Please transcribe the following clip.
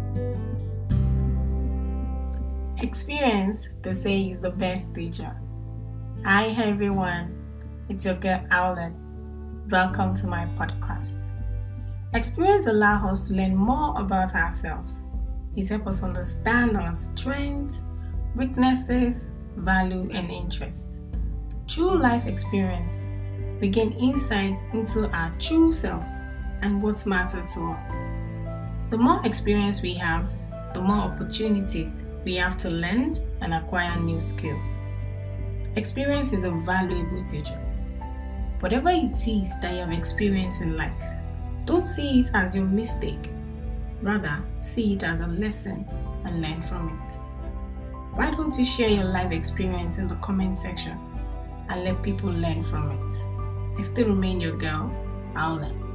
Experience, they say, is the best teacher. Hi everyone, it's your girl Owlet. Welcome to my podcast. Experience allows us to learn more about ourselves. It helps us understand our strengths, weaknesses, value, and interests. Through life experience, we gain insights into our true selves and what matters to us. The more experience we have, the more opportunities we have to learn and acquire new skills. Experience is a valuable teacher. Whatever it is that you have experienced in life, don't see it as your mistake. Rather, see it as a lesson and learn from it. Why don't you share your life experience in the comment section and let people learn from it? I still remain your girl, Owlet.